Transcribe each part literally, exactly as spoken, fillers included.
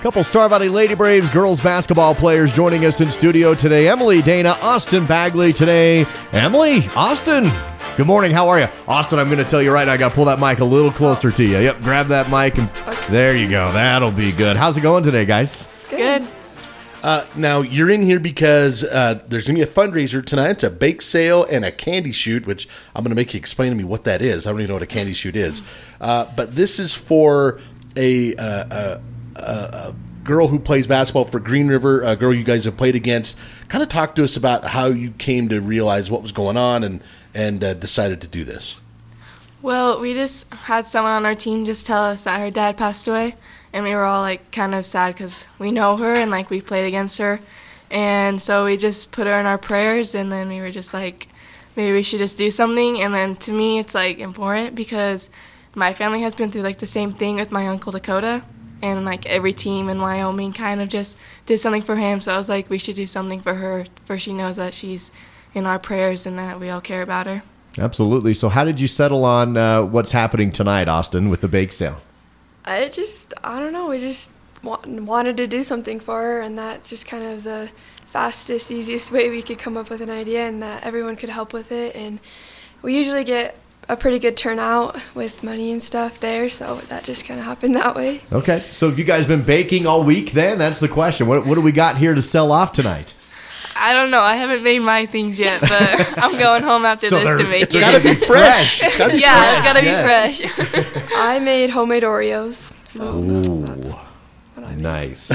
Couple Star Valley Lady Braves girls basketball players joining us in studio today. Emily, Dana, Austin Bagley today. Emily, Austin, good morning. How are you? Austin, I'm going to tell you right now, I got to pull that mic a little closer to you. Yep, grab that mic and okay. There you go. That'll be good. How's it going today, guys? Good. Uh, now, you're in here because uh, there's going to be a fundraiser tonight. It's a bake sale and a candy shoot, which I'm going to make you explain to me what that is. I don't even know what a candy shoot is. Uh, but this is for a, uh, a, a girl who plays basketball for Green River, a girl you guys have played against. Kind of talk to us about how you came to realize what was going on and, and uh, decided to do this. Well, we just had someone on our team just tell us that her dad passed away, and we were all, like, kind of sad because we know her and, like, we played against her. And so we just put her in our prayers, and then we were just like, maybe we should just do something. And then to me, it's, like, important because my family has been through, like, the same thing with my Uncle Dakota. And, like, every team in Wyoming kind of just did something for him. So I was like, we should do something for her, for she knows that she's in our prayers and that we all care about her. Absolutely. So how did you settle on uh, what's happening tonight, Austin, with the bake sale? I just, I don't know, we just wa- wanted to do something for her, and that's just kind of the fastest, easiest way we could come up with an idea and that everyone could help with it. And we usually get a pretty good turnout with money and stuff there, so that just kind of happened that way. Okay. So have you guys been baking all week then? That's the question. What, what do we got here to sell off tonight? I don't know. I haven't made my things yet, but I'm going home after so this to make it's it. It's got to be fresh. It's gotta be yeah, fresh. it's got to be Yes. fresh. I made homemade Oreos, so Ooh, that's what I made. nice.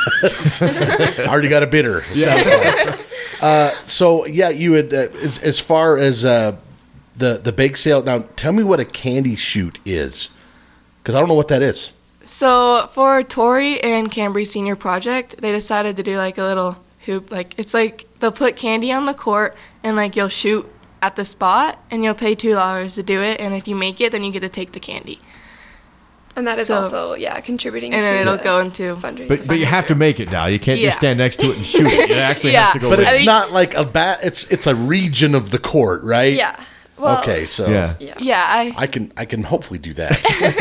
Already got a bidder. Yeah. uh, so, yeah, you had, uh, as, as far as uh, the, the bake sale, now tell me what a candy shoot is, because I don't know what that is. So for Tori and Cambry Senior Project, they decided to do like a little hoop. Like it's like they'll put candy on the court and like you'll shoot at the spot and you'll pay two dollars to do it. And if you make it, then you get to take the candy. And that is So- also, yeah, contributing And to then it'll the go into fundraiser. But but you have to make it now. You can't Yeah. just stand next to it and shoot it. It actually Yeah. has to go But in. it's mean- not like a bat. It's it's a region of the court, right? Yeah. Well, Okay, so Yeah. Yeah. Yeah, I I can I can hopefully do that.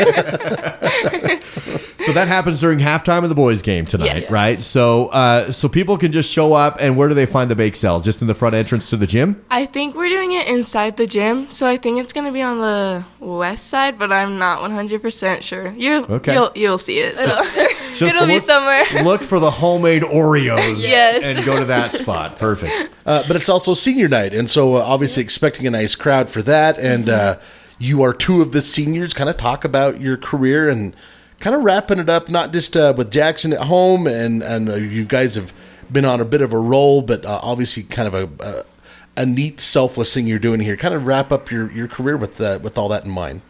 So that happens during halftime of the boys' game tonight, Yes. right? So uh, so people can just show up, and where do they find the bake sale? Just in the front entrance to the gym? I think we're doing it inside the gym, so I think it's gonna be on the west side, but I'm not one hundred percent sure. You Okay. you'll you'll see it. So Just it'll be look- somewhere. Look for the homemade Oreos Yes. and go to that spot. Perfect. uh, but it's also senior night, and so uh, obviously expecting a nice crowd for that. And uh, you are two of the seniors. Kind of talk about your career and kind of wrapping it up, not just uh, with Jackson at home, and and uh, you guys have been on a bit of a roll, but uh, obviously kind of a, a a neat, selfless thing you're doing here. Kind of wrap up your, your career with uh, with all that in mind.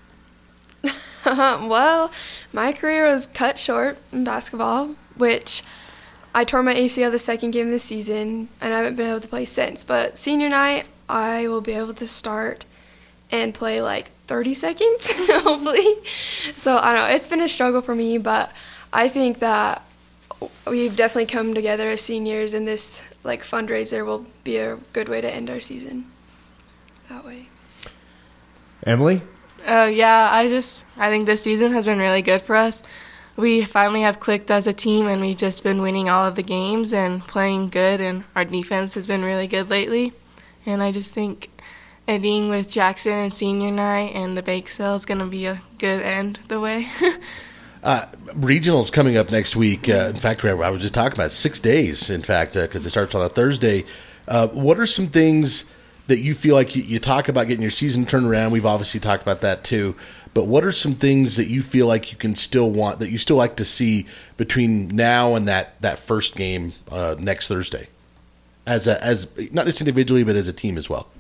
Well, my career was cut short in basketball, which I tore my A C L the second game of the season, and I haven't been able to play since. But senior night, I will be able to start and play like thirty seconds, hopefully. So I don't know. It's been a struggle for me, but I think that we've definitely come together as seniors, and this like fundraiser will be a good way to end our season that way. Emily? Uh, yeah, I just I think this season has been really good for us. We finally have clicked as a team, and we've just been winning all of the games and playing good, and our defense has been really good lately. And I just think ending with Jackson and senior night and the bake sale is going to be a good end the way. Uh, regional's coming up next week. Uh, in fact, I was just talking about six days, in fact, because uh, it starts on a Thursday. Uh, what are some things that you feel like you, you talk about getting your season turned around? We've obviously talked about that too. But what are some things that you feel like you can still want, that you still like to see between now and that, that first game uh, next Thursday? As a, as not just individually, but as a team as well.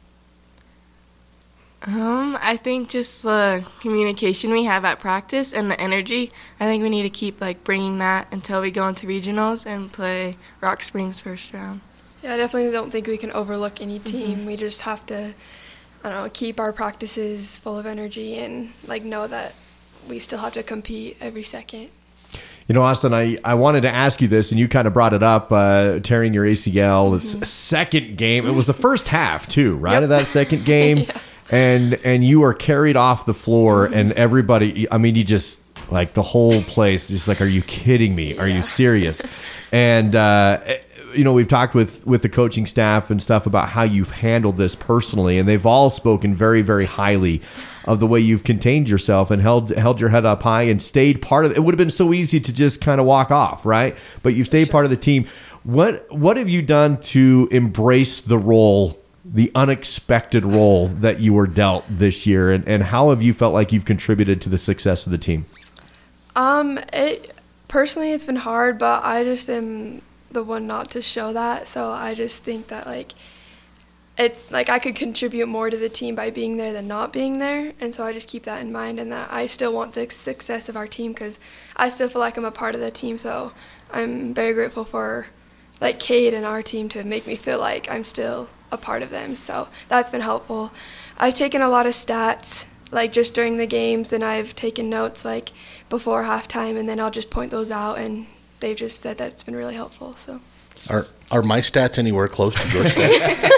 Um, I think just the communication we have at practice and the energy. I think we need to keep like bringing that until we go into regionals and play Rock Springs first round. Yeah, I definitely don't think we can overlook any team. Mm-hmm. We just have to, I don't know, keep our practices full of energy and like know that we still have to compete every second. You know, Austin, I, I wanted to ask you this, and you kind of brought it up, uh, tearing your A C L. It's Mm-hmm. second game. It was the first half, too, right, Yep. of that second game? Yeah. And and you were carried off the floor, Mm-hmm. and everybody, I mean, you just Like the whole place, just like, are you kidding me? Are Yeah. you serious? And uh, you know, we've talked with with the coaching staff and stuff about how you've handled this personally, and they've all spoken very, very highly of the way you've contained yourself and held held your head up high and stayed part of it. It would have been so easy to just kind of walk off, right? But you stayed part of the team. What what have you done to embrace the role, the unexpected role that you were dealt this year, and, and how have you felt like you've contributed to the success of the team? Um, it personally it's been hard, but I just am the one not to show that. So I just think that like it like I could contribute more to the team by being there than not being there, and so I just keep that in mind, and that I still want the success of our team because I still feel like I'm a part of the team. So I'm very grateful for like Cade and our team to make me feel like I'm still a part of them. So that's been helpful. I've taken a lot of stats like just during the games, and I've taken notes like before halftime, and then I'll just point those out, and they've just said that's been really helpful. So Are are my stats anywhere close to your stats?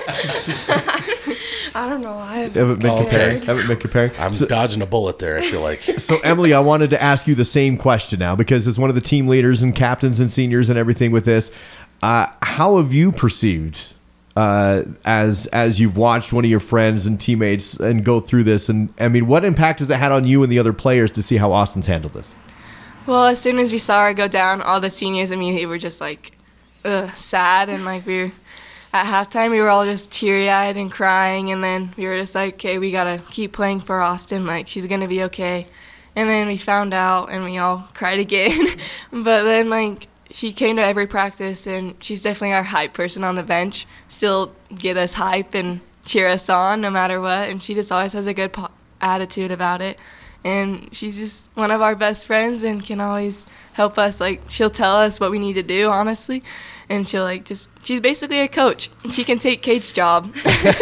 I don't know. I haven't, Haven't been Okay. comparing. Haven't been comparing. I'm dodging a bullet there, I feel like. So, Emily, I wanted to ask you the same question now, because as one of the team leaders and captains and seniors and everything with this, uh, how have you perceived uh, as as you've watched one of your friends and teammates and go through this? And I mean, what impact has it had on you and the other players to see how Austin's handled this? Well, as soon as we saw her go down, all the seniors immediately were just like, ugh, sad. And like we were at halftime, we were all just teary-eyed and crying. And then we were just like, okay, we got to keep playing for Austin. Like, she's going to be okay. And then we found out and we all cried again. But then, like, she came to every practice, and she's definitely our hype person on the bench. Still get us hype and cheer us on no matter what. And she just always has a good po- attitude about it. And she's just one of our best friends and can always help us. Like, she'll tell us what we need to do, honestly. And she'll, like, just, she's basically a coach. She can take Cade's job.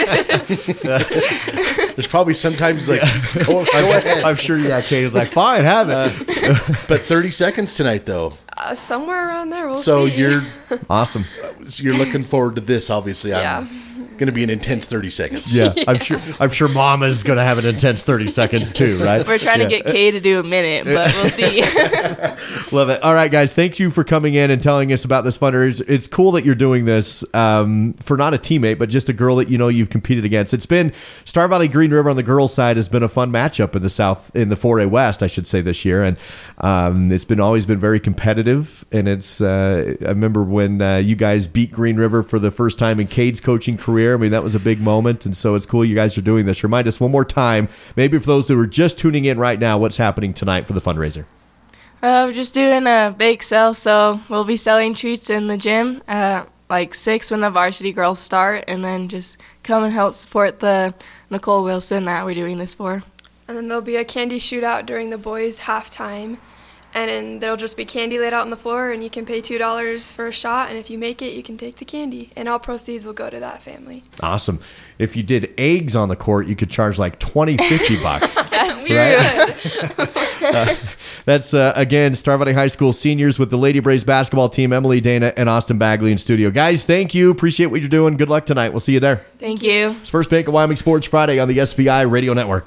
There's probably sometimes like, go, go ahead. I'm sure, yeah, Kate is like, fine, have it. But thirty seconds tonight, though. uh, somewhere around there. We'll So see. you're Awesome. so you're looking forward to this, obviously. Yeah. I'm going to be an intense thirty seconds. Yeah, I'm sure. I'm sure Mama's going to have an intense thirty seconds too, right? We're trying Yeah. to get Cade to do a minute, but we'll see. Love it. All right, guys. Thank you for coming in and telling us about this fundraiser. It's cool that you're doing this um, for not a teammate, but just a girl that you know you've competed against. It's been Star Valley Green River on the girls' side has been a fun matchup in the South, in the four A West, I should say, this year, and um, it's been always been very competitive. And it's uh, I remember when uh, you guys beat Green River for the first time in Cade's coaching career. I mean, that was a big moment, and so it's cool you guys are doing this. Remind us one more time, maybe for those who are just tuning in right now, what's happening tonight for the fundraiser. Uh, we're just doing a bake sale, so we'll be selling treats in the gym at like six when the varsity girls start, and then just come and help support the Nicole Wilson that we're doing this for. And then there'll be a candy shootout during the boys' halftime. And then there'll just be candy laid out on the floor, and you can pay two dollars for a shot, and if you make it, you can take the candy. And all proceeds will go to that family. Awesome. If you did eggs on the court, you could charge like twenty, fifty bucks. That's Right. true. uh, that's, uh, again, Star Valley High School seniors with the Lady Braves basketball team, Emily Dana and Austin Bagley in studio. Guys, thank you. Appreciate what you're doing. Good luck tonight. We'll see you there. Thank you. It's First Bank of Wyoming Sports Friday on the S V I Radio Network.